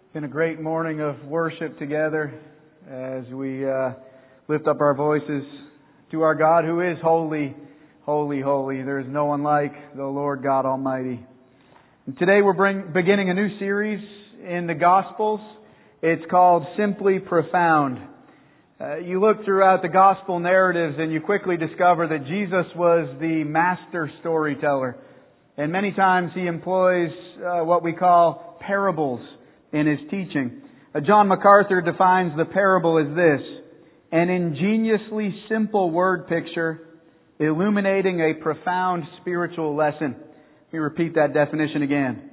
It's been a great morning of worship together as we lift up our voices to our God who is holy, holy, holy. There is no one like the Lord God Almighty. And today we're beginning a new series in the Gospels. It's called Simply Profound. You look throughout the Gospel narratives and you quickly discover that Jesus was the master storyteller. And many times He employs what we call parables in His teaching. John MacArthur defines the parable as this: an ingeniously simple word picture illuminating a profound spiritual lesson. Let me repeat that definition again.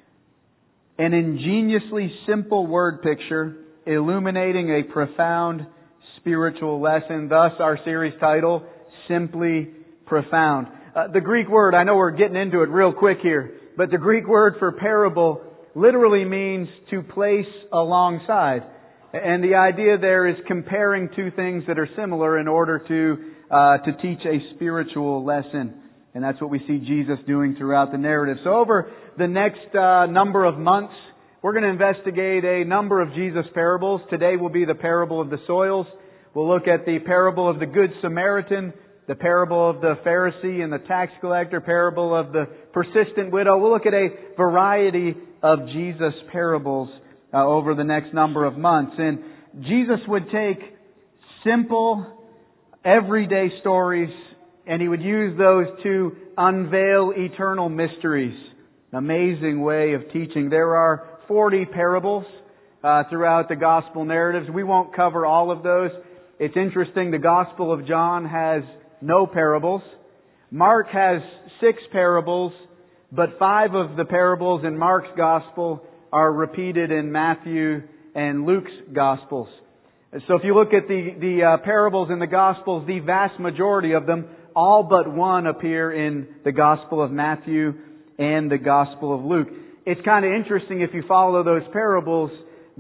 An ingeniously simple word picture illuminating a profound spiritual lesson. Thus our series title, Simply Profound. The Greek word, I know we're getting into it real quick here, but the Greek word for parable literally means to place alongside. And the idea there is comparing two things that are similar in order to teach a spiritual lesson. And that's what we see Jesus doing throughout the narrative. So over the next number of months, we're going to investigate a number of Jesus parables. Today will be the parable of the soils. We'll look at the parable of the Good Samaritan, the parable of the Pharisee and the tax collector, parable of the persistent widow. We'll look at a variety of Jesus parables over the next number of months. And Jesus would take simple, everyday stories and He would use those to unveil eternal mysteries. An amazing way of teaching. There are 40 parables throughout the Gospel narratives. We won't cover all of those. It's interesting, the Gospel of John has no parables. Mark has 6 parables, but 5 of the parables in Mark's Gospel are repeated in Matthew and Luke's Gospels. So if you look at the parables in the Gospels, the vast majority of them, all but one, appear in the Gospel of Matthew and the Gospel of Luke. It's kind of interesting if you follow those parables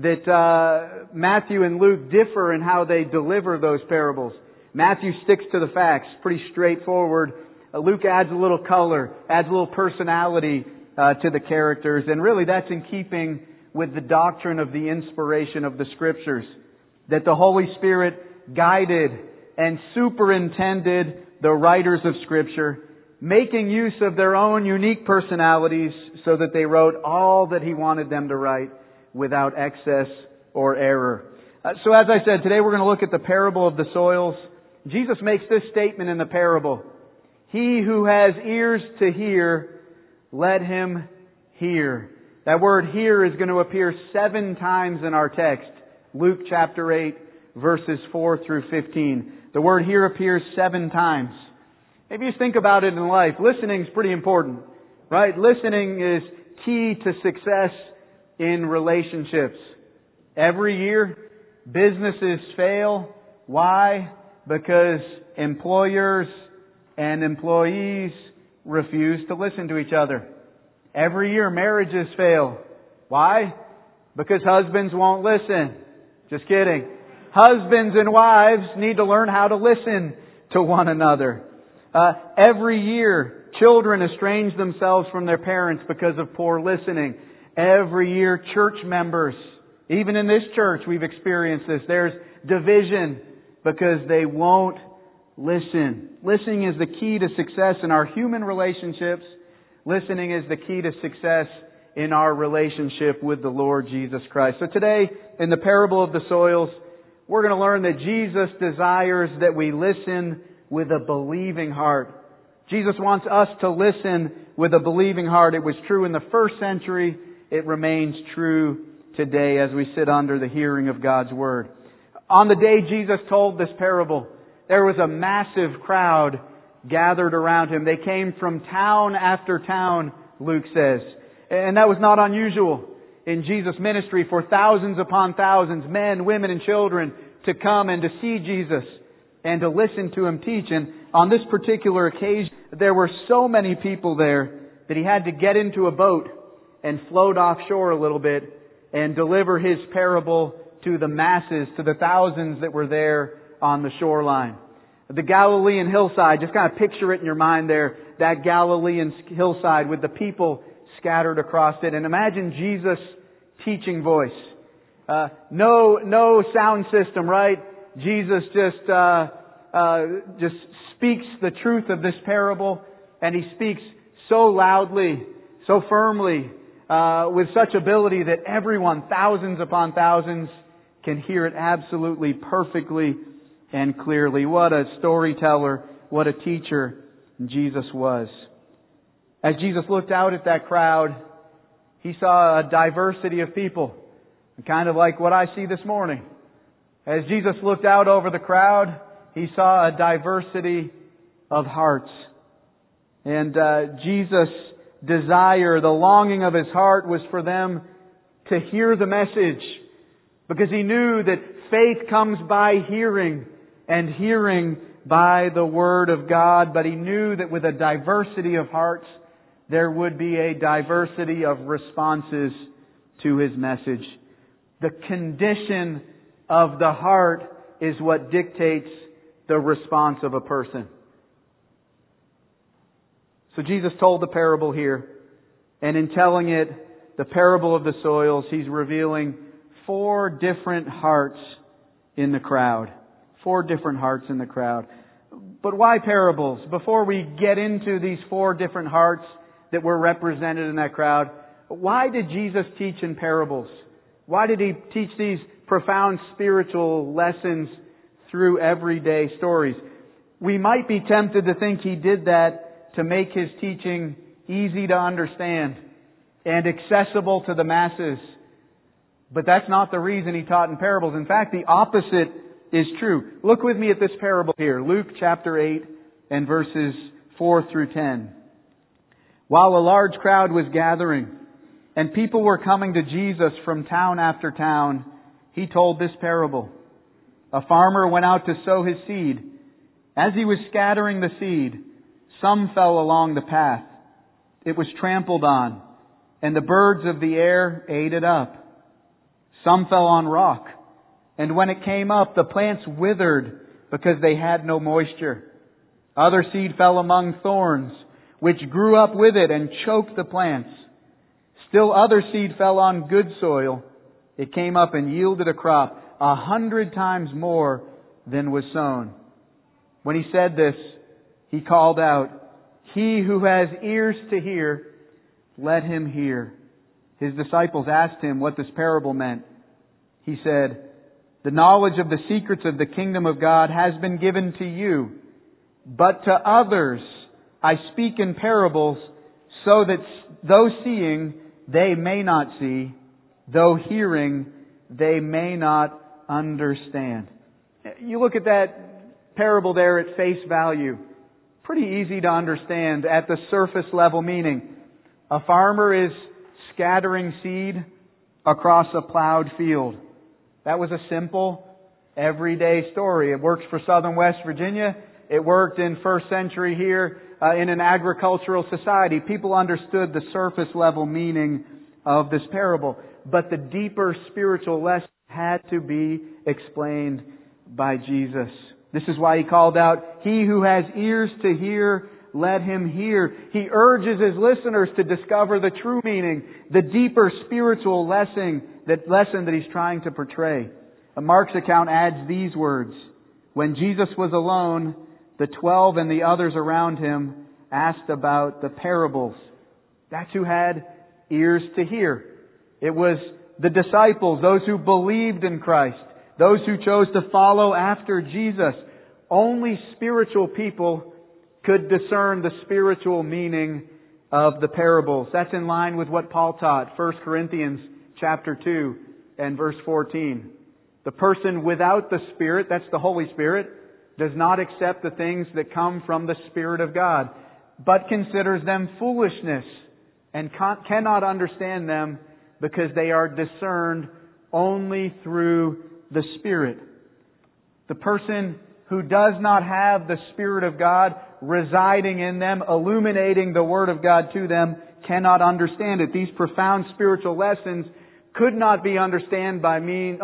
that Matthew and Luke differ in how they deliver those parables. Matthew sticks to the facts, pretty straightforward. Luke adds a little color, adds a little personality to the characters, and really that's in keeping with the doctrine of the inspiration of the Scriptures, that the Holy Spirit guided and superintended the writers of Scripture, making use of their own unique personalities so that they wrote all that He wanted them to write without excess or error. So as I said, today we're going to look at the parable of the soils. Jesus makes this statement in the parable: "He who has ears to hear, let him hear." That word "hear" is going to appear 7 times in our text. Luke chapter 8, verses 4 through 15. The word "hear" appears 7 times. Maybe you think about it in life. Listening is pretty important, right? Listening is key to success in relationships. Every year, businesses fail. Why? Because employers and employees refuse to listen to each other. Every year, marriages fail. Why? Because husbands won't listen. Just kidding. Husbands and wives need to learn how to listen to one another. Every year, children estrange themselves from their parents because of poor listening. Every year, church members, even in this church, we've experienced this. There's division because they won't listen. Listening is the key to success in our human relationships. Listening is the key to success in our relationship with the Lord Jesus Christ. So today, in the parable of the soils, we're going to learn that Jesus desires that we listen with a believing heart. Jesus wants us to listen with a believing heart. It was true in the first century. It remains true today as we sit under the hearing of God's Word. On the day Jesus told this parable, there was a massive crowd gathered around Him. They came from town after town, Luke says. And that was not unusual in Jesus' ministry for thousands upon thousands, men, women, and children, to come and to see Jesus and to listen to Him teach. And on this particular occasion, there were so many people there that He had to get into a boat and float offshore a little bit and deliver His parable to the masses, to the thousands that were there on the shoreline. The Galilean hillside, just kind of picture it in your mind there, that Galilean hillside with the people scattered across it. And imagine Jesus teaching voice. No sound system, right? Jesus just speaks the truth of this parable, and He speaks so loudly, so firmly, with such ability that everyone, thousands upon thousands, can hear it absolutely perfectly and clearly. What a storyteller, what a teacher Jesus was. As Jesus looked out at that crowd, He saw a diversity of people, kind of like what I see this morning. As Jesus looked out over the crowd, He saw a diversity of hearts. And Jesus' desire, the longing of His heart was for them to hear the message, because He knew that faith comes by hearing, and hearing by the Word of God. But He knew that with a diversity of hearts, there would be a diversity of responses to His message. The condition of the heart is what dictates the response of a person. So Jesus told the parable here, and in telling it, the parable of the soils, He's revealing 4 different hearts in the crowd. 4 different hearts in the crowd. But why parables? Before we get into these 4 different hearts that were represented in that crowd, why did Jesus teach in parables? Why did He teach these profound spiritual lessons through everyday stories? We might be tempted to think He did that to make His teaching easy to understand and accessible to the masses. But that's not the reason He taught in parables. In fact, the opposite is true. Look with me at this parable here. Luke chapter 8 and verses 4 through 10. While a large crowd was gathering and people were coming to Jesus from town after town, He told this parable. A farmer went out to sow his seed. As he was scattering the seed, some fell along the path. It was trampled on, and the birds of the air ate it up. Some fell on rock, and when it came up, the plants withered because they had no moisture. Other seed fell among thorns, which grew up with it and choked the plants. Still other seed fell on good soil. It came up and yielded a crop 100 times more than was sown. When He said this, He called out, "He who has ears to hear, let him hear." His disciples asked Him what this parable meant. He said, "The knowledge of the secrets of the kingdom of God has been given to you, but to others I speak in parables, so that though seeing they may not see, though hearing they may not understand." You look at that parable there at face value. Pretty easy to understand at the surface level meaning. A farmer is scattering seed across a plowed field. That was a simple, everyday story. It works for southern West Virginia. It worked in first century here in an agricultural society. People understood the surface level meaning of this parable. But the deeper spiritual lesson had to be explained by Jesus. This is why He called out, "He who has ears to hear, let him hear." He urges His listeners to discover the true meaning, the deeper spiritual lesson that He's trying to portray. Mark's account adds these words. When Jesus was alone, the 12 and the others around Him asked about the parables. That's who had ears to hear. It was the disciples, those who believed in Christ, those who chose to follow after Jesus. Only spiritual people could discern the spiritual meaning of the parables. That's in line with what Paul taught, 1 Corinthians chapter 2 and verse 14. The person without the Spirit, that's the Holy Spirit, does not accept the things that come from the Spirit of God, but considers them foolishness and cannot understand them because they are discerned only through the Spirit. The person who does not have the Spirit of God residing in them, illuminating the Word of God to them, cannot understand it. These profound spiritual lessons could not be understood by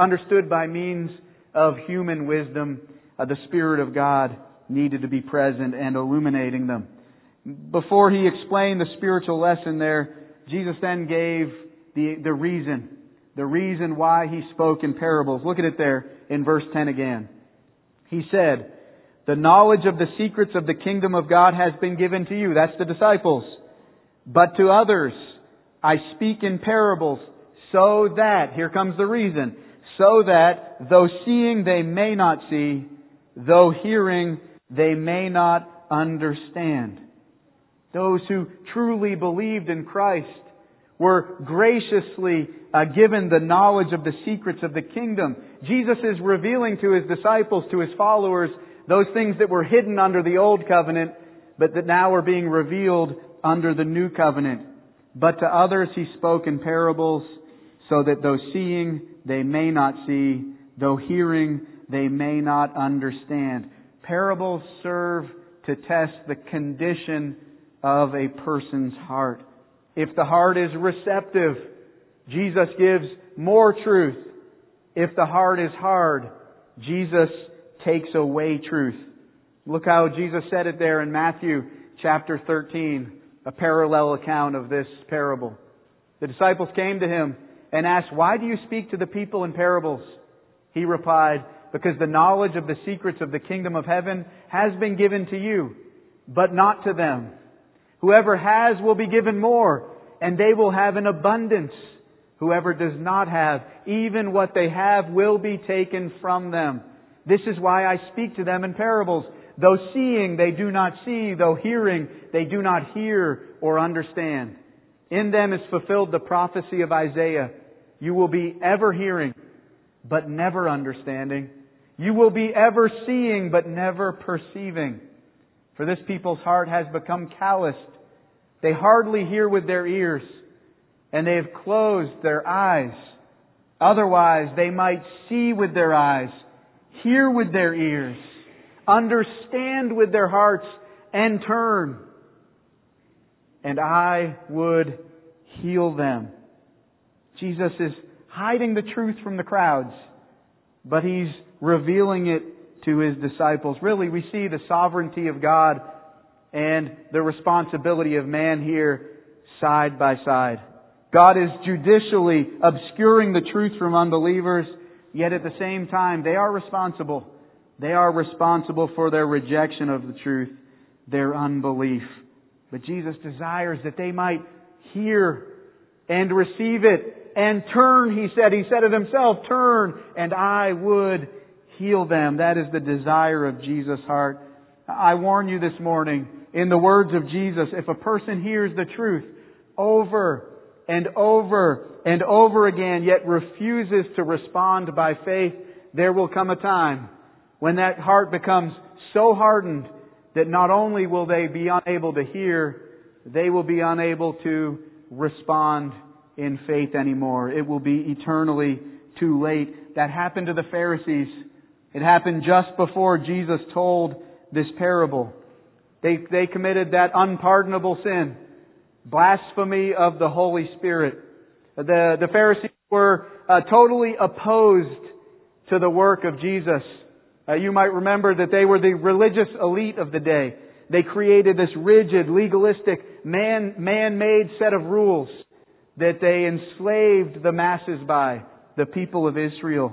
means of human wisdom. The Spirit of God needed to be present and illuminating them. Before He explained the spiritual lesson there, Jesus then gave the reason. The reason why He spoke in parables. Look at it there in verse 10 again. He said, the knowledge of the secrets of the kingdom of God has been given to you. That's the disciples. But to others I speak in parables, so that, here comes the reason, so that though seeing they may not see, though hearing they may not understand. Those who truly believed in Christ were graciously given the knowledge of the secrets of the kingdom. Jesus is revealing to His disciples, to His followers, those things that were hidden under the old covenant, but that now are being revealed under the new covenant. But to others He spoke in parables, so that though seeing they may not see, though hearing they may not understand. Parables serve to test the condition of a person's heart. If the heart is receptive, Jesus gives more truth. If the heart is hard, Jesus takes away truth. Look how Jesus said it there in Matthew chapter 13, a parallel account of this parable. The disciples came to Him and asked, why do you speak to the people in parables? He replied, because the knowledge of the secrets of the kingdom of heaven has been given to you, but not to them. Whoever has will be given more, and they will have an abundance. Whoever does not have, even what they have will be taken from them. This is why I speak to them in parables. Though seeing, they do not see. Though hearing, they do not hear or understand. In them is fulfilled the prophecy of Isaiah. You will be ever hearing, but never understanding. You will be ever seeing, but never perceiving. For this people's heart has become calloused. They hardly hear with their ears, and they have closed their eyes. Otherwise, they might see with their eyes, hear with their ears, understand with their hearts, and turn. And I would heal them. Jesus is hiding the truth from the crowds, but He's revealing it to His disciples. Really, we see the sovereignty of God and the responsibility of man here side by side. God is judicially obscuring the truth from unbelievers, yet at the same time, they are responsible. They are responsible for their rejection of the truth, their unbelief. But Jesus desires that they might hear and receive it and turn, He said. He said it Himself, turn, and I would heal them. That is the desire of Jesus' heart. I warn you this morning, in the words of Jesus, if a person hears the truth over and over and over again, yet refuses to respond by faith, there will come a time when that heart becomes so hardened that not only will they be unable to hear, they will be unable to respond in faith anymore. It will be eternally too late. That happened to the Pharisees. It happened just before Jesus told this parable. They committed that unpardonable sin, blasphemy of the Holy Spirit. The Pharisees were totally opposed to the work of Jesus. You might remember that they were the religious elite of the day. They created this rigid, legalistic, man-made set of rules that they enslaved the masses by, the people of Israel.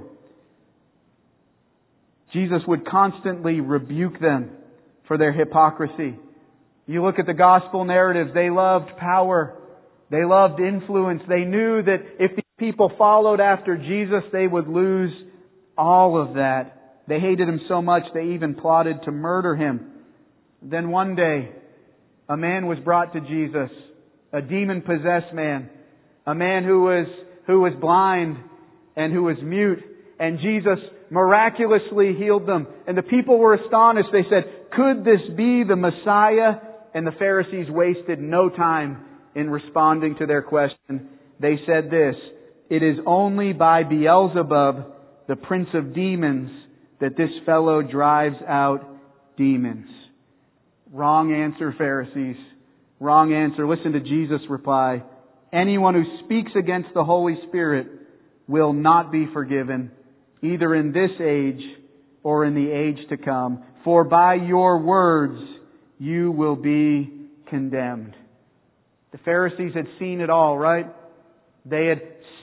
Jesus would constantly rebuke them for their hypocrisy. You look at the gospel narratives, they loved power. They loved influence. They knew that if the people followed after Jesus, they would lose all of that. They hated Him so much they even plotted to murder Him. Then one day, a man was brought to Jesus, a demon-possessed man, a man who was blind and who was mute, and Jesus miraculously healed them. And the people were astonished. They said, "Could this be the Messiah?" And the Pharisees wasted no time in responding to their question. They said this, "It is only by Beelzebub, the prince of demons, that this fellow drives out demons." Wrong answer, Pharisees. Wrong answer. Listen to Jesus' reply. "Anyone who speaks against the Holy Spirit will not be forgiven, either in this age or in the age to come. For by your words you will be condemned." The Pharisees had seen it all, right? They had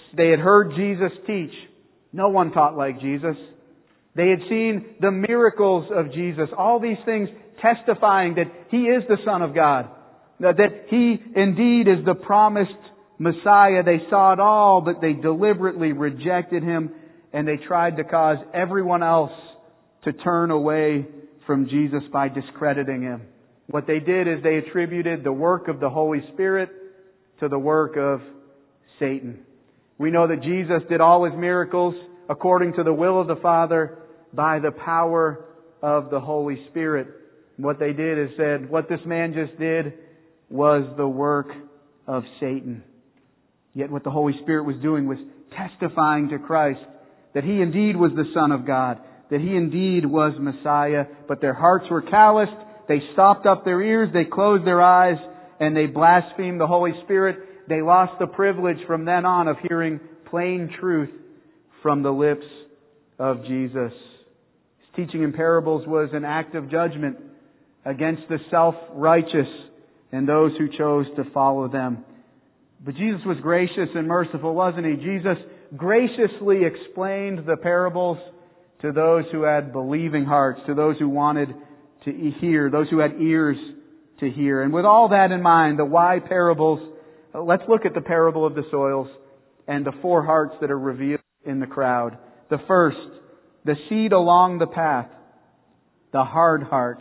They had heard Jesus teach. No one taught like Jesus. They had seen the miracles of Jesus. All these things testifying that He is the Son of God. That He indeed is the promised Messiah. They saw it all, but they deliberately rejected Him, and they tried to cause everyone else to turn away from Jesus by discrediting Him. What they did is they attributed the work of the Holy Spirit to the work of Satan. We know that Jesus did all His miracles according to the will of the Father by the power of the Holy Spirit. What they did is said, what this man just did was the work of Satan. Yet what the Holy Spirit was doing was testifying to Christ that He indeed was the Son of God, that He indeed was Messiah, but their hearts were calloused, they stopped up their ears, they closed their eyes, and they blasphemed the Holy Spirit. They lost the privilege from then on of hearing plain truth from the lips of Jesus. His teaching in parables was an act of judgment against the self-righteous and those who chose to follow them. But Jesus was gracious and merciful, wasn't He? Jesus graciously explained the parables to those who had believing hearts, to those who wanted to hear, those who had ears to hear. And with all that in mind, the why parables, let's look at the parable of the soils and the four hearts that are revealed in the crowd. The first, the seed along the path, the hard heart.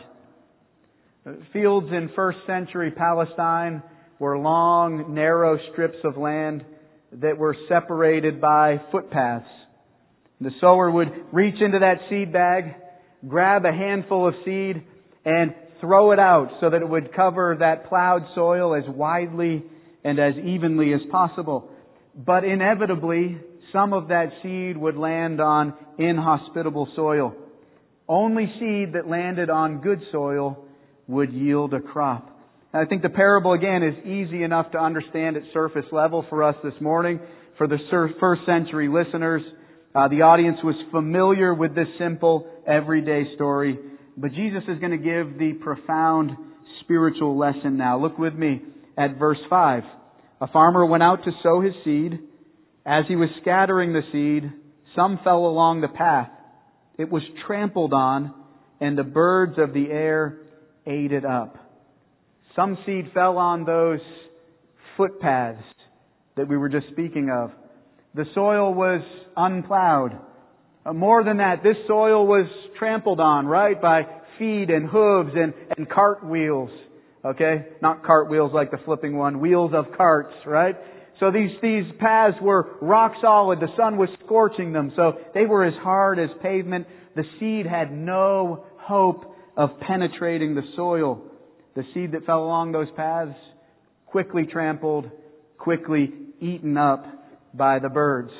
Fields in first century Palestine were long, narrow strips of land that were separated by footpaths. The sower would reach into that seed bag, grab a handful of seed, and throw it out so that it would cover that plowed soil as widely and as evenly as possible. But inevitably, some of that seed would land on inhospitable soil. Only seed that landed on good soil would yield a crop. I think the parable, again, is easy enough to understand at surface level for us this morning. For the first century listeners, the audience was familiar with this simple, everyday story. But Jesus is going to give the profound spiritual lesson now. Look with me at verse 5. A farmer went out to sow his seed. As he was scattering the seed, some fell along the path. It was trampled on, and the birds of the air ate it up. Some seed fell on those footpaths that we were just speaking of. The soil was unplowed. More than that, this soil was trampled on, right, by feet and hooves and cartwheels. Okay? Not cartwheels like the flipping one, wheels of carts, right? So these paths were rock solid. The sun was scorching them, so they were as hard as pavement. The seed had no hope of penetrating the soil. The seed that fell along those paths, quickly trampled, quickly eaten up by the birds.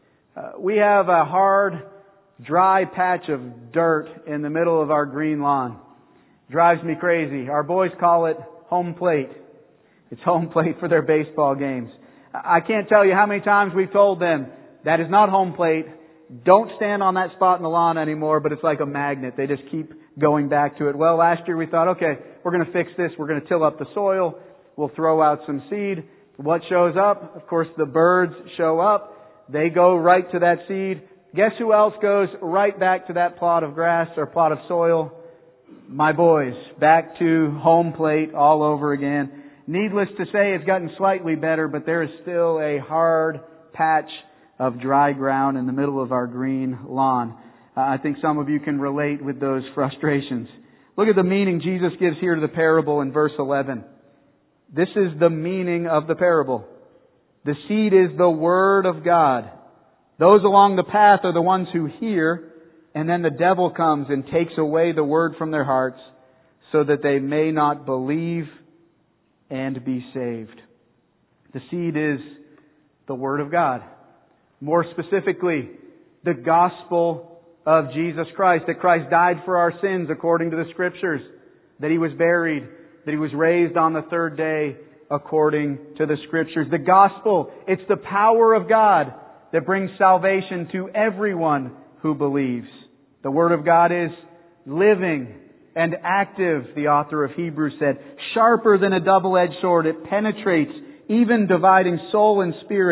We have a hard, dry patch of dirt in the middle of our green lawn. Drives me crazy. Our boys call it home plate. It's home plate for their baseball games. I can't tell you how many times we've told them, that is not home plate. Don't stand on that spot in the lawn anymore, but it's like a magnet. They just keep going back to it. Well, last year we thought, okay, we're going to fix this. We're going to till up the soil. We'll throw out some seed. What shows up? Of course, the birds show up. They go right to that seed. Guess who else goes right back to that plot of grass or plot of soil? My boys. Back to home plate all over again. Needless to say, it's gotten slightly better, but there is still a hard patch of dry ground in the middle of our green lawn. I think some of you can relate with those frustrations. Look at the meaning Jesus gives here to the parable in verse 11. This is the meaning of the parable. The seed is the Word of God. Those along the path are the ones who hear, and then the devil comes and takes away the Word from their hearts so that they may not believe and be saved. The seed is the Word of God. More specifically, the gospel of Jesus Christ. That Christ died for our sins according to the Scriptures. That He was buried. That He was raised on the third day according to the Scriptures. The gospel, it's the power of God that brings salvation to everyone who believes. The Word of God is living and active, the author of Hebrews said, sharper than a double-edged sword. It penetrates, even dividing soul and spirit,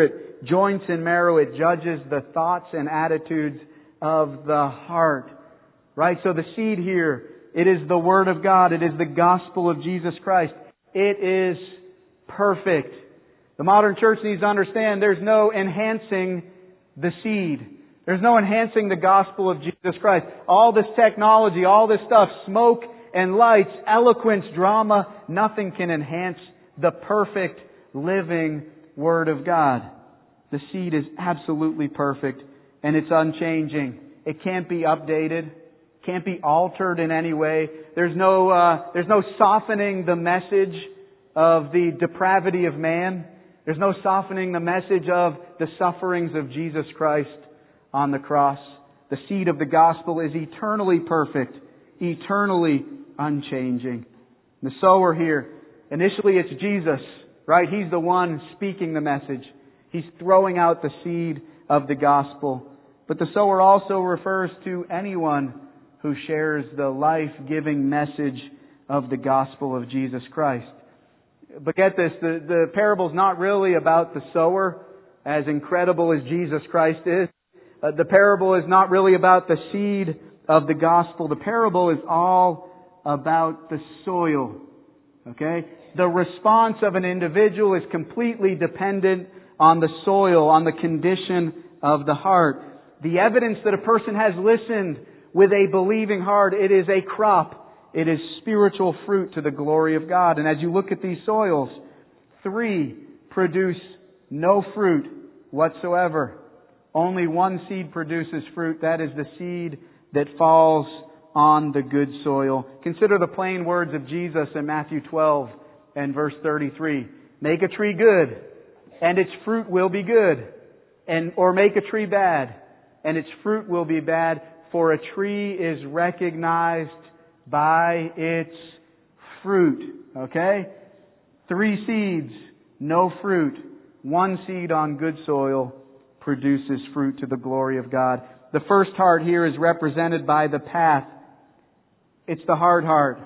joints and marrow. It judges the thoughts and attitudes of the heart. Right? So the seed here, it is the Word of God. It is the gospel of Jesus Christ. It is perfect. The modern church needs to understand there's no enhancing the seed. There's no enhancing the gospel of Jesus Christ. All this technology, all this stuff, smoke and lights, eloquence, drama, nothing can enhance the perfect, living Word of God. The seed is absolutely perfect and it's unchanging. It can't be updated, can't be altered in any way. There's no softening the message of the depravity of man. There's no softening the message of the sufferings of Jesus Christ on the cross. The seed of the gospel is eternally perfect, eternally unchanging. The sower here, initially it's Jesus, right? He's the one speaking the message. He's throwing out the seed of the gospel. But the sower also refers to anyone who shares the life-giving message of the gospel of Jesus Christ. But get this, the parable's not really about the sower, as incredible as Jesus Christ is. The parable is not really about the seed of the gospel. The parable is all about the soil. Okay? The response of an individual is completely dependent on the soil, on the condition of the heart. The evidence that a person has listened with a believing heart, it is a crop. It is spiritual fruit to the glory of God. And as you look at these soils, 3 produce no fruit whatsoever. Only one seed produces fruit. That is the seed that falls on the good soil. Consider the plain words of Jesus in Matthew 12 and verse 33. Make a tree good, and its fruit will be good. Or make a tree bad, and its fruit will be bad. For a tree is recognized by its fruit. Okay? 3 seeds, no fruit. 1 seed on good soil produces fruit to the glory of God. The first heart here is represented by the path. It's the hard heart.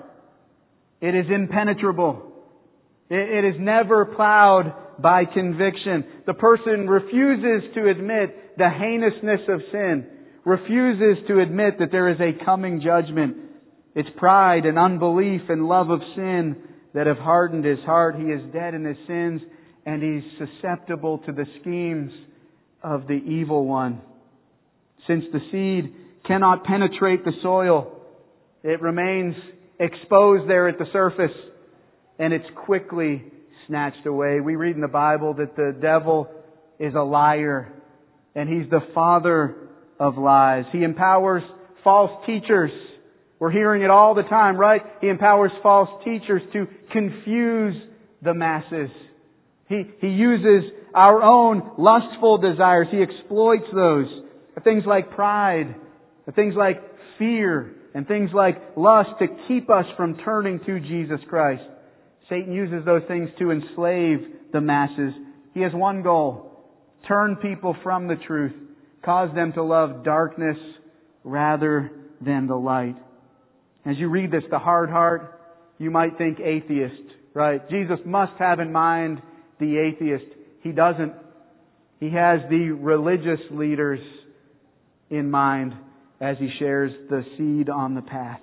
It is impenetrable. It is never plowed by conviction. The person refuses to admit the heinousness of sin, refuses to admit that there is a coming judgment. It's pride and unbelief and love of sin that have hardened his heart. He is dead in his sins, and he's susceptible to the schemes of the evil one. Since the seed cannot penetrate the soil, it remains exposed there at the surface, and it's quickly snatched away. We read in the Bible that the devil is a liar, and he's the father of lies. He empowers false teachers. We're hearing it all the time, right? He empowers false teachers to confuse the masses. He uses our own lustful desires. He exploits those. Things like pride, things like fear, and things like lust to keep us from turning to Jesus Christ. Satan uses those things to enslave the masses. He has one goal: turn people from the truth, cause them to love darkness rather than the light. As you read this, the hard heart, you might think atheist, right? Jesus must have in mind the atheist. He doesn't. He has the religious leaders in mind as he shares the seed on the path.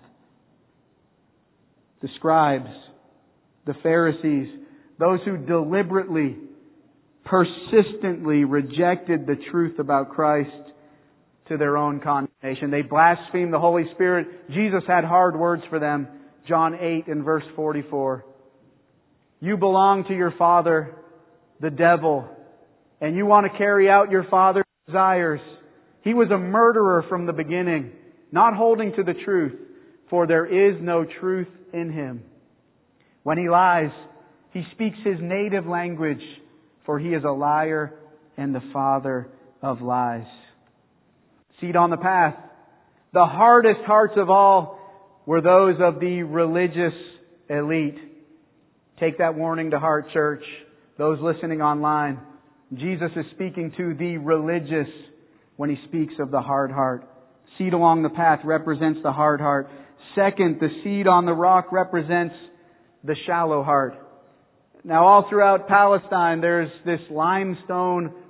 The scribes, the Pharisees, those who deliberately, persistently rejected the truth about Christ to their own condemnation. They blasphemed the Holy Spirit. Jesus had hard words for them. John 8 and verse 44. You belong to your father, the devil, and you want to carry out your father's desires. He was a murderer from the beginning, not holding to the truth, for there is no truth in him. When he lies, he speaks his native language, for he is a liar and the father of lies. Seed on the path. The hardest hearts of all were those of the religious elite. Take that warning to heart, church. Those listening online. Jesus is speaking to the religious when he speaks of the hard heart. Seed along the path represents the hard heart. Second, the seed on the rock represents the shallow heart. Now, all throughout Palestine, there's this limestone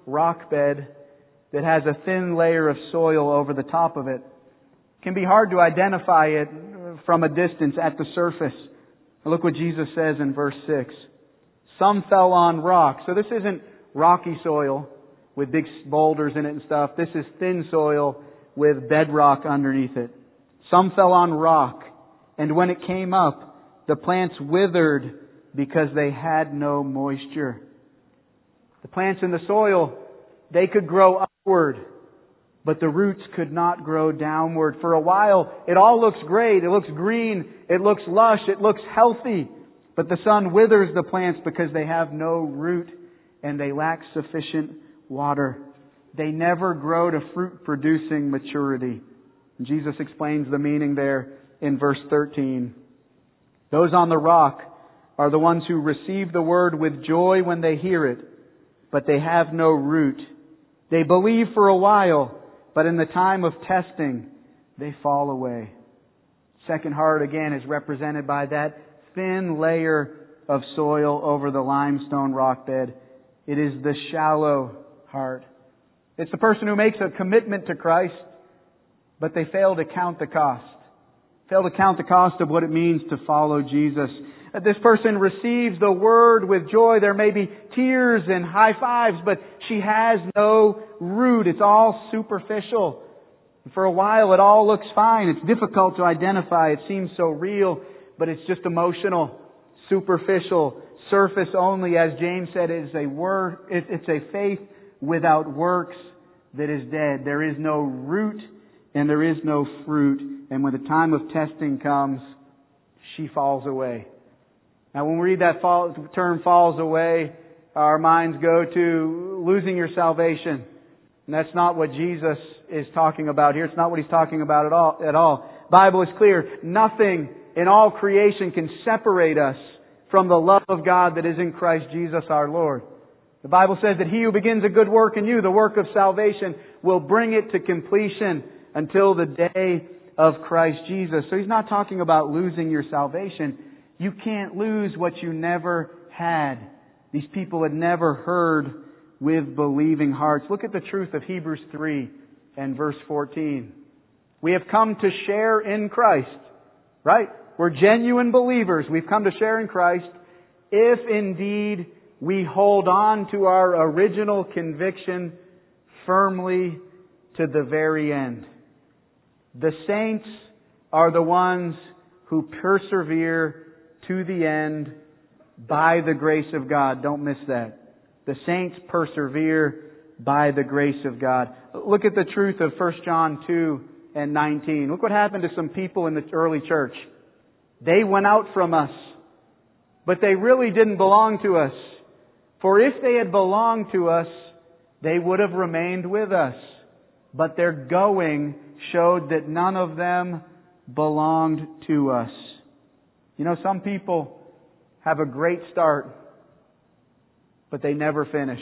rock bed that has a thin layer of soil over the top of it. It can be hard to identify it from a distance at the surface. Look what Jesus says in verse 6. Some fell on rock. So this isn't rocky soil with big boulders in it and stuff. This is thin soil with bedrock underneath it. Some fell on rock, and when it came up, the plants withered because they had no moisture. The plants in the soil, they could grow upward, but the roots could not grow downward. For a while, it all looks great. It looks green. It looks lush. It looks healthy. But the sun withers the plants because they have no root and they lack sufficient water. They never grow to fruit-producing maturity. And Jesus explains the meaning there in verse 13. Those on the rock are the ones who receive the word with joy when they hear it, but they have no root. They believe for a while, but in the time of testing, they fall away. Second heart, again, is represented by that thin layer of soil over the limestone rock bed. It is the shallow heart. It's the person who makes a commitment to Christ, but they fail to count the cost. Fail to count the cost of what it means to follow Jesus. This person receives the word with joy. There may be tears and high fives, but she has no root. It's all superficial. For a while, it all looks fine. It's difficult to identify. It seems so real, but it's just emotional, superficial, surface only. As James said, it's a faith without works that is dead. There is no root and there is no fruit. And when the time of testing comes, she falls away. Now, when we read that term falls away, our minds go to losing your salvation. And that's not what Jesus is talking about here. It's not what He's talking about at all. The Bible is clear. Nothing in all creation can separate us from the love of God that is in Christ Jesus our Lord. The Bible says that He who begins a good work in you, the work of salvation, will bring it to completion until the day of Christ Jesus. So He's not talking about losing your salvation. You can't lose what you never had. These people had never heard with believing hearts. Look at the truth of Hebrews 3 and verse 14. We have come to share in Christ. Right? We're genuine believers. We've come to share in Christ if indeed we hold on to our original conviction firmly to the very end. The saints are the ones who persevere to the end by the grace of God. Don't miss that. The saints persevere by the grace of God. Look at the truth of 1 John 2 and 19. Look what happened to some people in the early church. They went out from us, but they really didn't belong to us. For if they had belonged to us, they would have remained with us. But their going showed that none of them belonged to us. You know, some people have a great start, but they never finish.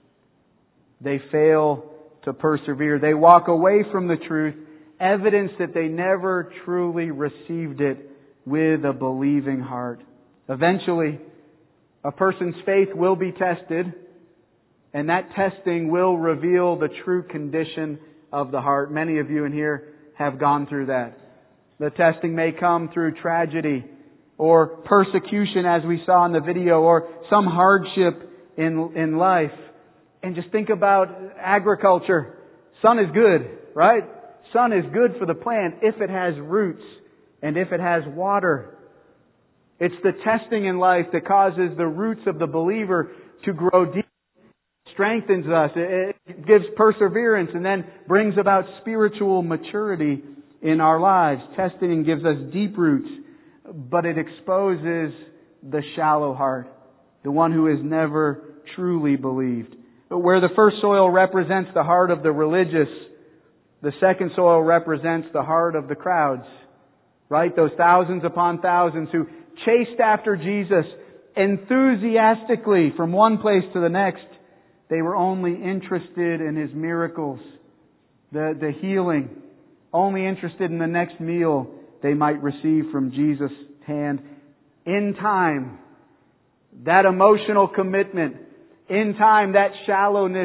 They fail to persevere. They walk away from the truth, evidence that they never truly received it with a believing heart. Eventually, a person's faith will be tested, and that testing will reveal the true condition of the heart. Many of you in here have gone through that. The testing may come through tragedy or persecution, as we saw in the video, or some hardship in life. And just think about agriculture. Sun is good, right? Sun is good for the plant if it has roots and if it has water. It's the testing in life that causes the roots of the believer to grow deep. It strengthens us. It gives perseverance and then brings about spiritual maturity in our lives. Testing gives us deep roots, but it exposes the shallow heart, the one who has never truly believed. But where the first soil represents the heart of the religious, the second soil represents the heart of the crowds. Right? Those thousands upon thousands who chased after Jesus enthusiastically from one place to the next. They were only interested in His miracles, the healing, only interested in the next meal they might receive from Jesus' hand. In time, that emotional commitment, in time, that shallowness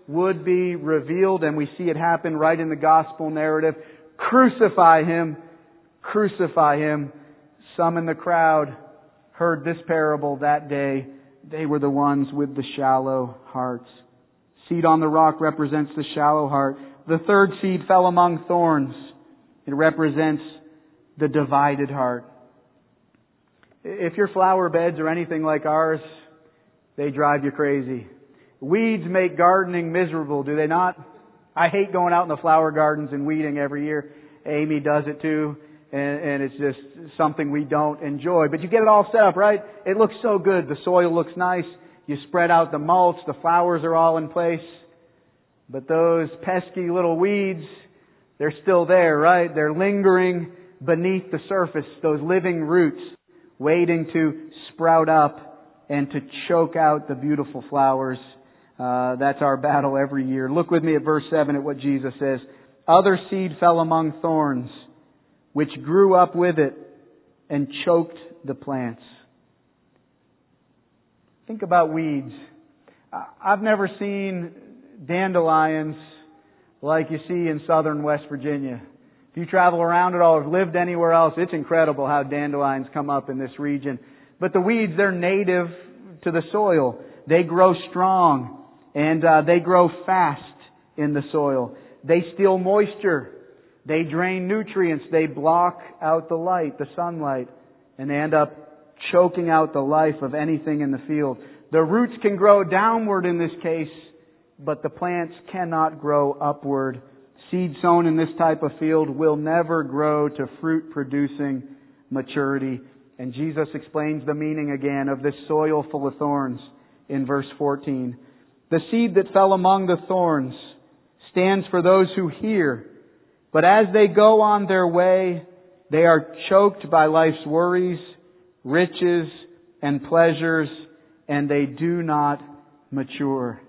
would be revealed, and we see it happen right in the gospel narrative. Crucify Him! Crucify Him! Some in the crowd heard this parable that day. They were the ones with the shallow hearts. Seed on the rock represents the shallow heart. The third seed fell among thorns. It represents the divided heart. If your flower beds are anything like ours, they drive you crazy. Weeds make gardening miserable, do they not? I hate going out in the flower gardens and weeding every year. Amy does it too. And it's just something we don't enjoy. But you get it all set up, right? It looks so good. The soil looks nice. You spread out the mulch. The flowers are all in place. But those pesky little weeds, they're still there, right? They're lingering beneath the surface. Those living roots waiting to sprout up and to choke out the beautiful flowers. That's our battle every year. Look with me at verse 7 at what Jesus says. Other seed fell among thorns, which grew up with it and choked the plants. Think about weeds. I've never seen dandelions like you see in southern West Virginia. If you travel around at all or lived anywhere else, it's incredible how dandelions come up in this region. But the weeds, they're native to the soil. They grow strong and they grow fast in the soil. They steal moisture. They drain nutrients. They block out the light, the sunlight, and they end up choking out the life of anything in the field. The roots can grow downward in this case, but the plants cannot grow upward. Seed sown in this type of field will never grow to fruit-producing maturity. And Jesus explains the meaning again of this soil full of thorns in verse 14. The seed that fell among the thorns stands for those who hear. But as they go on their way, they are choked by life's worries, riches, and pleasures, and they do not mature.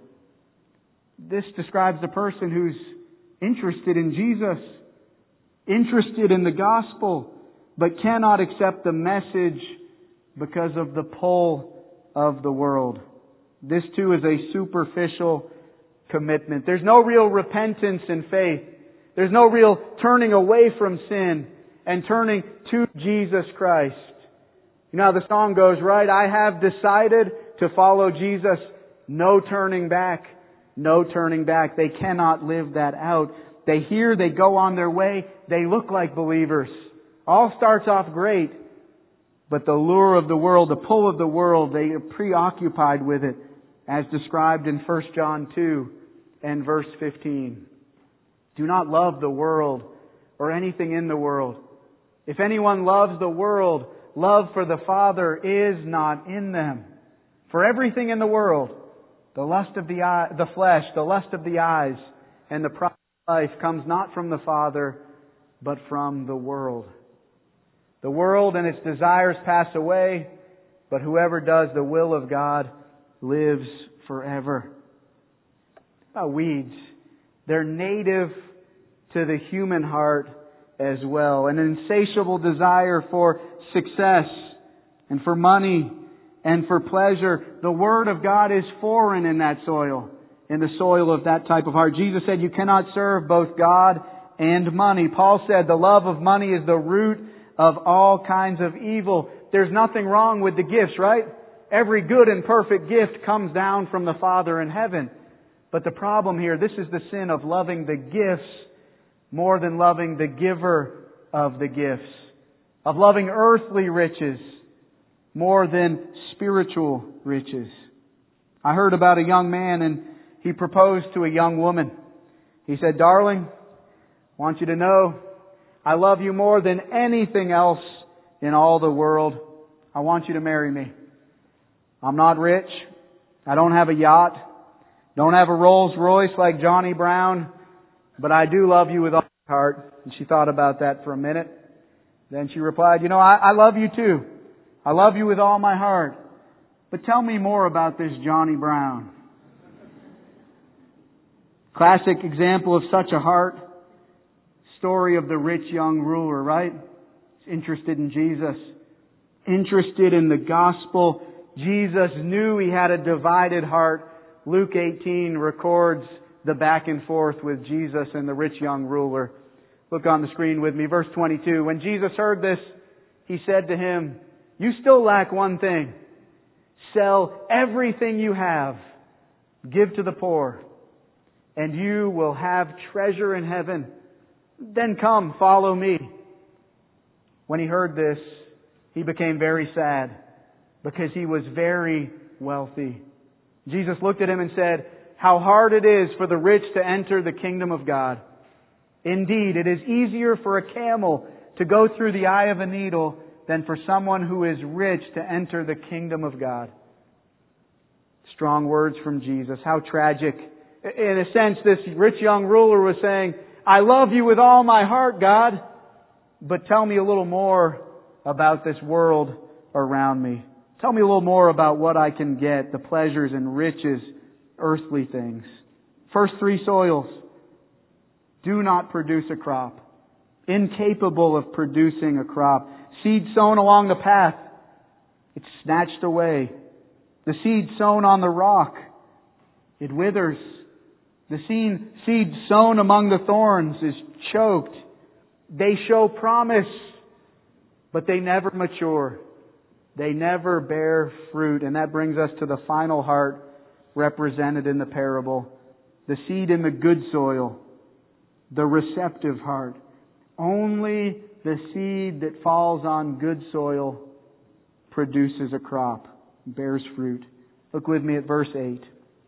This describes the person who's interested in Jesus, interested in the gospel, but cannot accept the message because of the pull of the world. This too is a superficial commitment. There's no real repentance and faith. There's no real turning away from sin and turning to Jesus Christ. You know how the song goes, right? I have decided to follow Jesus. No turning back. No turning back. They cannot live that out. They hear, they go on their way. They look like believers. All starts off great. But the lure of the world, the pull of the world, they are preoccupied with it, as described in 1 John 2 and verse 15. Do not love the world or anything in the world. If anyone loves the world, love for the Father is not in them. For everything in the world, the lust of the eye, the flesh, the lust of the eyes, and the pride of life comes not from the Father, but from the world. The world and its desires pass away, but whoever does the will of God lives forever. Weeds. They're native to the human heart as well. An insatiable desire for success and for money and for pleasure. The Word of God is foreign in that soil, in the soil of that type of heart. Jesus said you cannot serve both God and money. Paul said the love of money is the root of all kinds of evil. There's nothing wrong with the gifts, right? Every good and perfect gift comes down from the Father in heaven. But the problem here, this is the sin of loving the gifts more than loving the giver of the gifts. Of loving earthly riches more than spiritual riches. I heard about a young man and he proposed to a young woman. He said, "Darling, I want you to know I love you more than anything else in all the world. I want you to marry me. I'm not rich. I don't have a yacht. Don't have a Rolls Royce like Johnny Brown. But I do love you with all my heart." And she thought about that for a minute. Then she replied, "You know, I love you too. I love you with all my heart. But tell me more about this Johnny Brown." Classic example of such a heart. Story of the rich young ruler, right? Interested in Jesus. Interested in the gospel. Jesus knew he had a divided heart. Luke 18 records the back and forth with Jesus and the rich young ruler. Look on the screen with me, verse 22. When Jesus heard this, He said to him, "You still lack one thing. Sell everything you have, give to the poor, and you will have treasure in heaven. Then come, follow me." When he heard this, he became very sad, because he was very wealthy. Jesus looked at him and said, "How hard it is for the rich to enter the kingdom of God. Indeed, it is easier for a camel to go through the eye of a needle than for someone who is rich to enter the kingdom of God." Strong words from Jesus. How tragic. In a sense, this rich young ruler was saying, "I love you with all my heart, God, but tell me a little more about this world around me. Tell me a little more about what I can get, the pleasures and riches, earthly things." First three soils do not produce a crop. Incapable of producing a crop. Seed sown along the path, it's snatched away. The seed sown on the rock, it withers. The seed sown among the thorns is choked. They show promise, but they never mature. They never bear fruit. And that brings us to the final heart represented in the parable. The seed in the good soil. The receptive heart. Only the seed that falls on good soil produces a crop, bears fruit. Look with me at verse 8.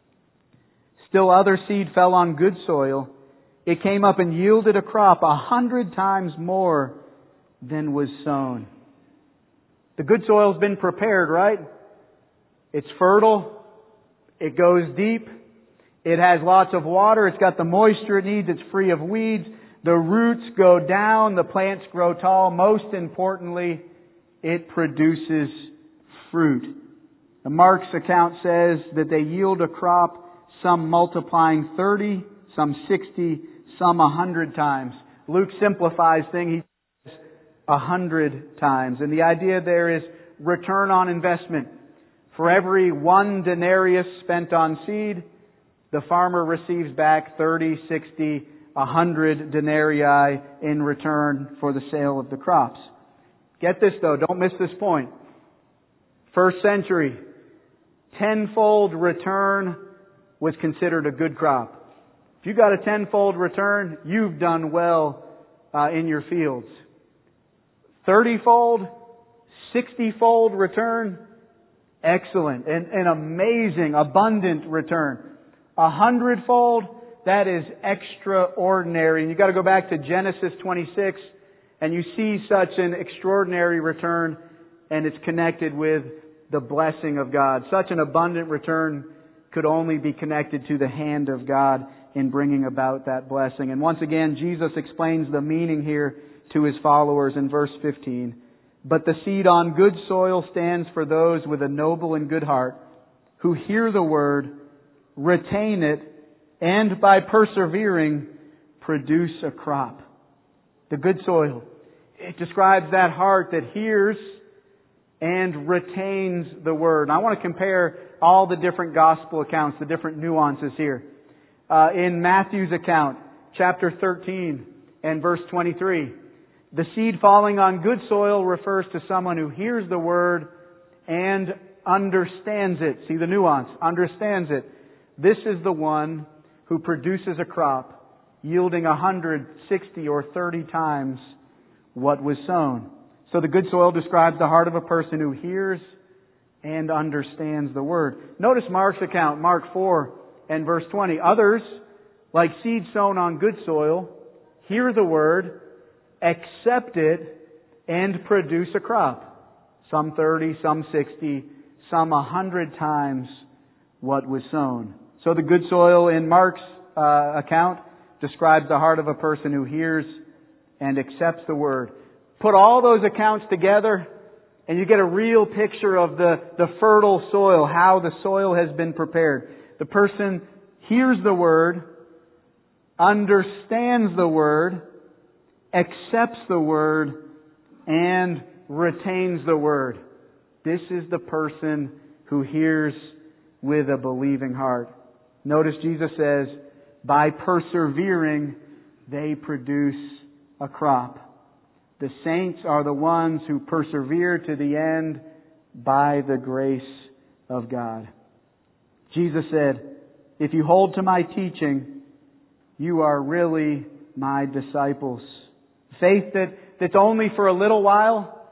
"Still other seed fell on good soil. It came up and yielded a crop 100 times more than was sown." The good soil's been prepared, right? It's fertile. It goes deep. It has lots of water. It's got the moisture it needs. It's free of weeds. The roots go down. The plants grow tall. Most importantly, it produces fruit. Mark's account says that they yield a crop, some multiplying 30, some 60, some 100 times. Luke simplifies things. He says 100 times. And the idea there is return on investment. For every 1 denarius spent on seed, the farmer receives back 30, 60, 100 denarii in return for the sale of the crops. Get this though, don't miss this point. First century, tenfold return was considered a good crop. If you got a tenfold return, you've done well in your fields. 30-fold, 60-fold return, excellent. An amazing, abundant return. 100-fold, that is extraordinary. And you got to go back to Genesis 26 and you see such an extraordinary return, and it's connected with the blessing of God. Such an abundant return could only be connected to the hand of God in bringing about that blessing. And once again, Jesus explains the meaning here to His followers in verse 15. "But the seed on good soil stands for those with a noble and good heart, who hear the word, retain it, and by persevering, produce a crop." The good soil. It describes that heart that hears and retains the word. And I want to compare all the different gospel accounts, the different nuances here. In Matthew's account, chapter 13 and verse 23, the seed falling on good soil refers to someone who hears the word and understands it. See the nuance. Understands it. This is the one who produces a crop yielding 100, 60, or 30 times what was sown. So the good soil describes the heart of a person who hears and understands the word. Notice Mark's account, Mark 4 and verse 20. "Others, like seed sown on good soil, hear the word, accept it, and produce a crop. Some 30, some 60, some 100 times what was sown." So the good soil in Mark's account describes the heart of a person who hears and accepts the word. Put all those accounts together and you get a real picture of the fertile soil, how the soil has been prepared. The person hears the word, understands the word, accepts the word, and retains the word. This is the person who hears with a believing heart. Notice Jesus says, by persevering, they produce a crop. The saints are the ones who persevere to the end by the grace of God. Jesus said, "If you hold to my teaching, you are really my disciples." Faith that's only for a little while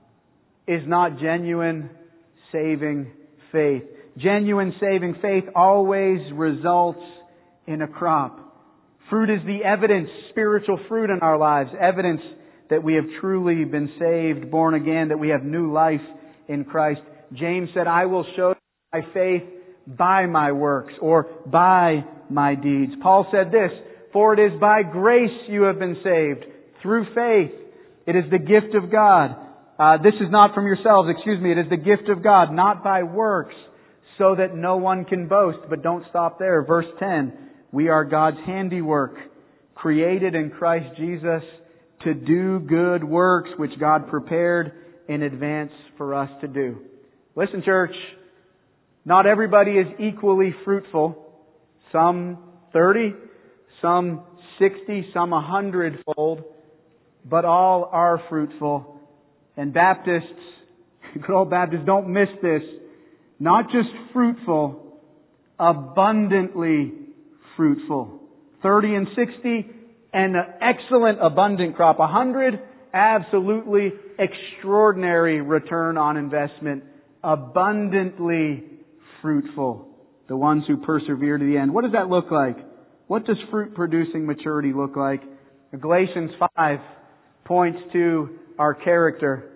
is not genuine saving faith. Genuine saving faith always results in a crop. Fruit is the evidence, spiritual fruit in our lives, evidence that we have truly been saved, born again, that we have new life in Christ. James said, "I will show my faith by my works," or by my deeds. Paul said this, "For it is by grace you have been saved, through faith. It is the gift of God. This is not from yourselves, it is the gift of God, not by works, so that no one can boast." But don't stop there. Verse 10, "We are God's handiwork, created in Christ Jesus to do good works which God prepared in advance for us to do." Listen, church, not everybody is equally fruitful. Some 30, some 60, some 100-fold, but all are fruitful. And Baptists, good old Baptists, don't miss this. Not just fruitful, abundantly fruitful. 30 and 60, and an excellent abundant crop. 100, absolutely extraordinary return on investment. Abundantly fruitful. The ones who persevere to the end. What does that look like? What does fruit-producing maturity look like? Galatians 5 points to our character.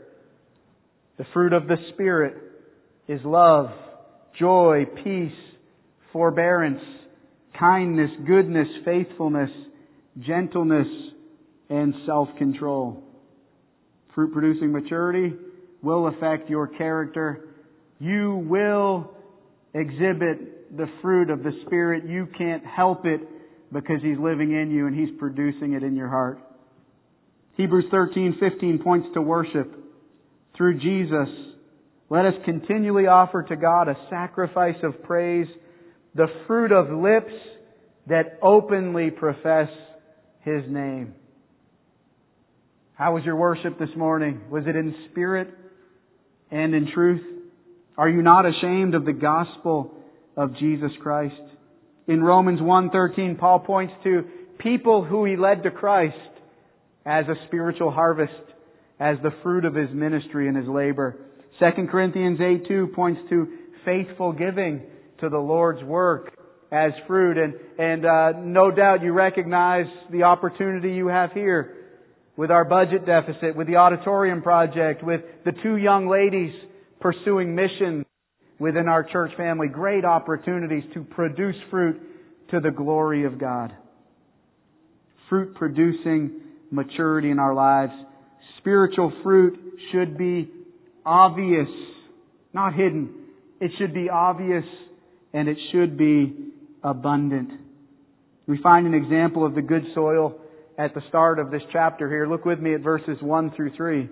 The fruit of the Spirit is love, joy, peace, forbearance, kindness, goodness, faithfulness, gentleness, and self-control. Fruit-producing maturity will affect your character. You will exhibit the fruit of the Spirit. You can't help it because He's living in you and He's producing it in your heart. Hebrews 13:15 points to worship. Through Jesus, let us continually offer to God a sacrifice of praise, the fruit of lips that openly profess His name. How was your worship this morning? Was it in spirit and in truth? Are you not ashamed of the gospel of Jesus Christ? In Romans 1:13, Paul points to people who He led to Christ as a spiritual harvest, as the fruit of His ministry and His labor. 2 Corinthians 8:2 points to faithful giving to the Lord's work as fruit. And no doubt you recognize the opportunity you have here with our budget deficit, with the auditorium project, with the 2 young ladies pursuing missions within our church family. Great opportunities to produce fruit to the glory of God. Fruit producing maturity in our lives. Spiritual fruit should be obvious, not hidden. It should be obvious and it should be abundant. We find an example of the good soil at the start of this chapter here. Look with me at verses 1 through 3.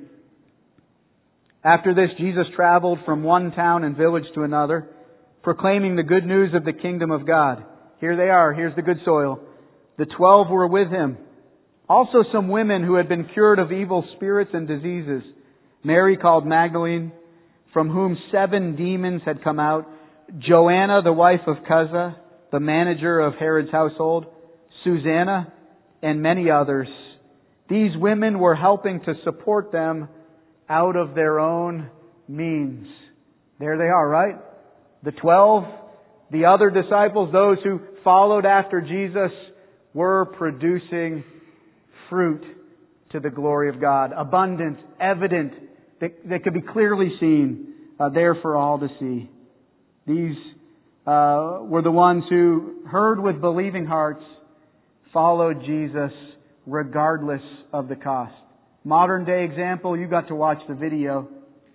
After this, Jesus traveled from one town and village to another, proclaiming the good news of the kingdom of God. Here they are. Here's the good soil. The 12 were with Him. Also some women who had been cured of evil spirits and diseases. Mary called Magdalene, from whom 7 demons had come out. Joanna, the wife of Chuza, the manager of Herod's household. Susanna, and many others. These women were helping to support them out of their own means. There they are, right? The 12, the other disciples, those who followed after Jesus, were producing fruit to the glory of God. Abundant, evident, that could be clearly seen, there for all to see. These were the ones who heard with believing hearts, followed Jesus regardless of the cost. Modern day example, you got to watch the video.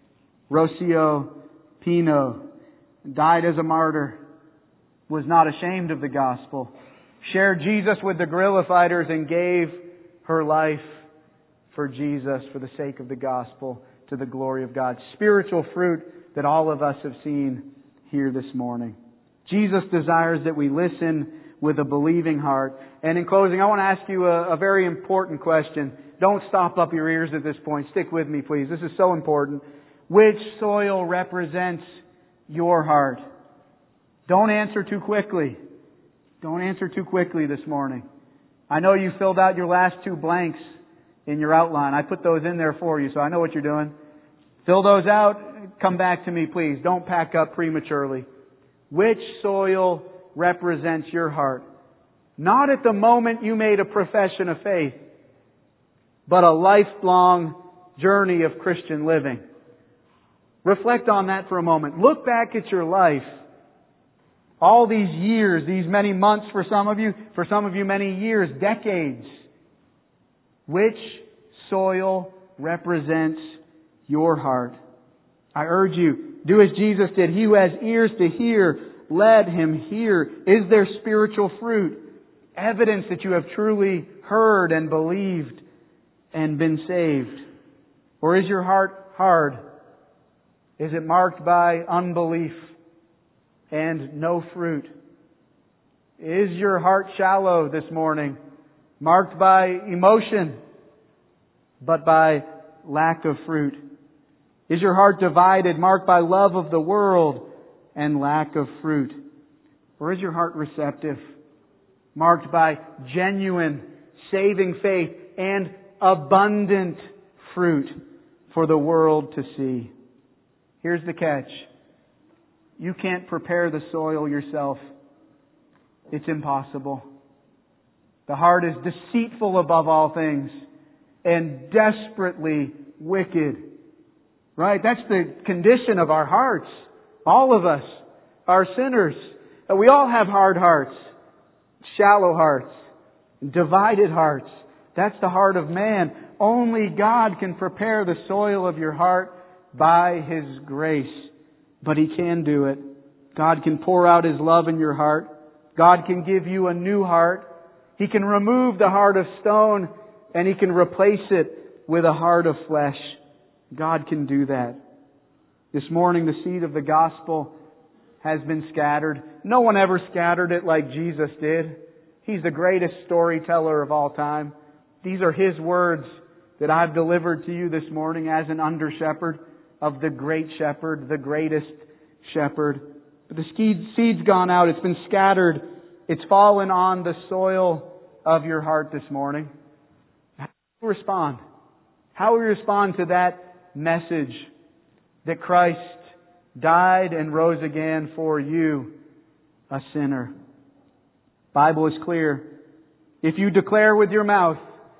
Rocio Pino died as a martyr, was not ashamed of the gospel, shared Jesus with the guerrilla fighters and gave her life for Jesus for the sake of the gospel to the glory of God. Spiritual fruit that all of us have seen here this morning. Jesus desires that we listen with a believing heart. And in closing, I want to ask you a very important question. Don't stop up your ears at this point. Stick with me, please. This is so important. Which soil represents your heart? Don't answer too quickly. Don't answer too quickly this morning. I know you filled out your last 2 blanks in your outline. I put those in there for you, so I know what you're doing. Fill those out. Come back to me, please. Don't pack up prematurely. Which soil represents your heart? Not at the moment you made a profession of faith, but a lifelong journey of Christian living. Reflect on that for a moment. Look back at your life. All these years, these many months for some of you many years, decades. Which soil represents your heart? I urge you, do as Jesus did. He who has ears to hear, let him hear. Is there spiritual fruit? Evidence that you have truly heard and believed and been saved? Or is your heart hard? Is it marked by unbelief and no fruit? Is your heart shallow this morning, marked by emotion, but by lack of fruit? Is your heart divided, marked by love of the world and lack of fruit? Or is your heart receptive, marked by genuine, saving faith and abundant fruit for the world to see? Here's the catch. You can't prepare the soil yourself. It's impossible. The heart is deceitful above all things and desperately wicked. Right? That's the condition of our hearts. All of us are sinners. We all have hard hearts, shallow hearts, divided hearts. That's the heart of man. Only God can prepare the soil of your heart by His grace. But He can do it. God can pour out His love in your heart. God can give you a new heart. He can remove the heart of stone and He can replace it with a heart of flesh. God can do that. This morning the seed of the gospel has been scattered. No one ever scattered it like Jesus did. He's the greatest storyteller of all time. These are His words that I've delivered to you this morning as an under-shepherd of the great shepherd, the greatest shepherd. But the seed's gone out. It's been scattered. It's fallen on the soil of your heart this morning. How will you respond? How will you respond to that message that Christ died and rose again for you, a sinner? The Bible is clear. If you declare with your mouth,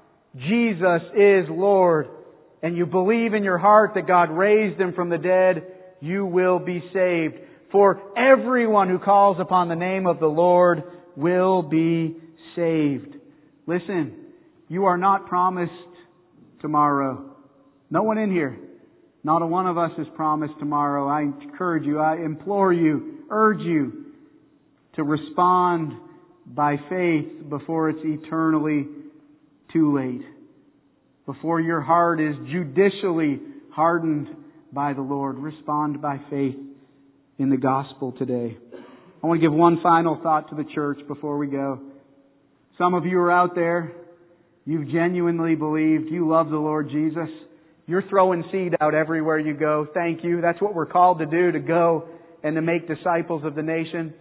Jesus is Lord, and you believe in your heart that God raised Him from the dead, you will be saved. For everyone who calls upon the name of the Lord will be saved. Listen, you are not promised tomorrow. No one in here, not a one of us is promised tomorrow. I encourage you, I implore you, urge you to respond by faith before it's eternally too late. Before your heart is judicially hardened by the Lord. Respond by faith in the gospel today. I want to give one final thought to the church before we go. Some of you are out there. You've genuinely believed. You love the Lord Jesus. You're throwing seed out everywhere you go. Thank you. That's what we're called to do, to go and to make disciples of the nations.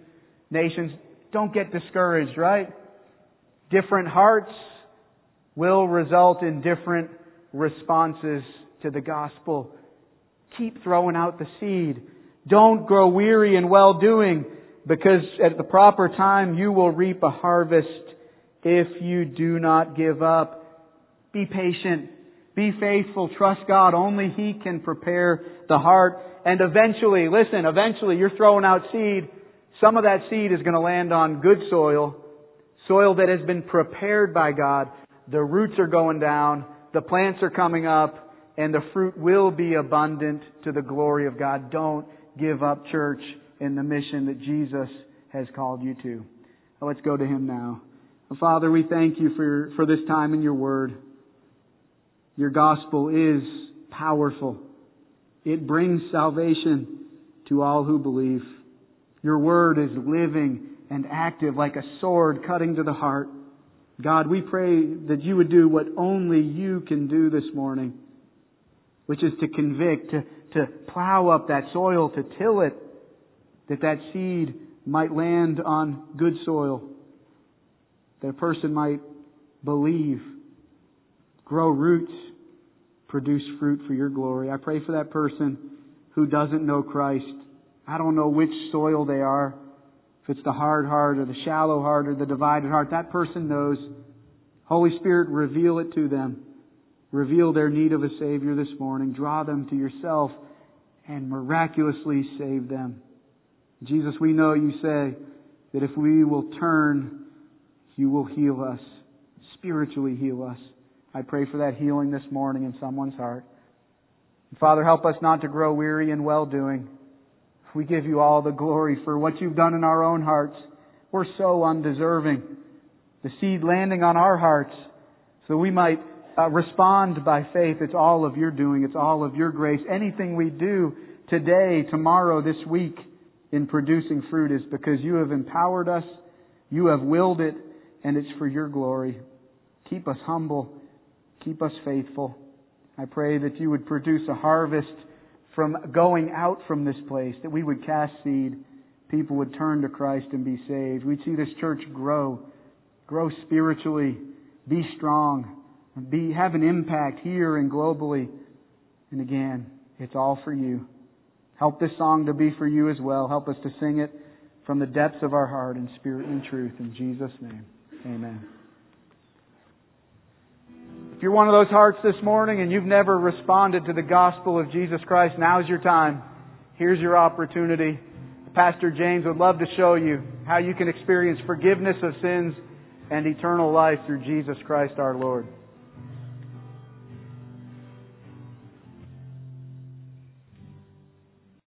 Don't get discouraged, right? Different hearts will result in different responses to the gospel. Keep throwing out the seed. Don't grow weary in well-doing, because at the proper time you will reap a harvest if you do not give up. Be patient. Be faithful. Trust God. Only He can prepare the heart. And eventually you're throwing out seed. Some of that seed is going to land on good soil. Soil that has been prepared by God. The roots are going down. The plants are coming up. And the fruit will be abundant to the glory of God. Don't give up, church, in the mission that Jesus has called you to. Well, let's go to Him now. Father, we thank You for this time in Your Word. Your gospel is powerful. It brings salvation to all who believe. Your Word is living and active, like a sword cutting to the heart. God, we pray that You would do what only You can do this morning, which is to convict, to plow up that soil, to till it, that seed might land on good soil, that a person might believe, grow roots, produce fruit for Your glory. I pray for that person who doesn't know Christ. I don't know which soil they are, if it's the hard heart or the shallow heart or the divided heart. That person knows. Holy Spirit, reveal it to them. Reveal their need of a Savior this morning. Draw them to Yourself and miraculously save them. Jesus, we know You say that if we will turn, You will heal us, spiritually heal us. I pray for that healing this morning in someone's heart. And Father, help us not to grow weary in well-doing. We give You all the glory for what You've done in our own hearts. We're so undeserving. The seed landing on our hearts so we might respond by faith. It's all of Your doing. It's all of Your grace. Anything we do today, tomorrow, this week in producing fruit is because You have empowered us. You have willed it, and it's for Your glory. Keep us humble. Keep us faithful. I pray that You would produce a harvest from going out from this place, that we would cast seed, people would turn to Christ and be saved. We'd see this church grow spiritually, be strong, have an impact here and globally. And again, it's all for You. Help this song to be for You as well. Help us to sing it from the depths of our heart in spirit and truth. In Jesus' name, amen. If you're one of those hearts this morning and you've never responded to the gospel of Jesus Christ, now's your time. Here's your opportunity. Pastor James would love to show you how you can experience forgiveness of sins and eternal life through Jesus Christ our Lord.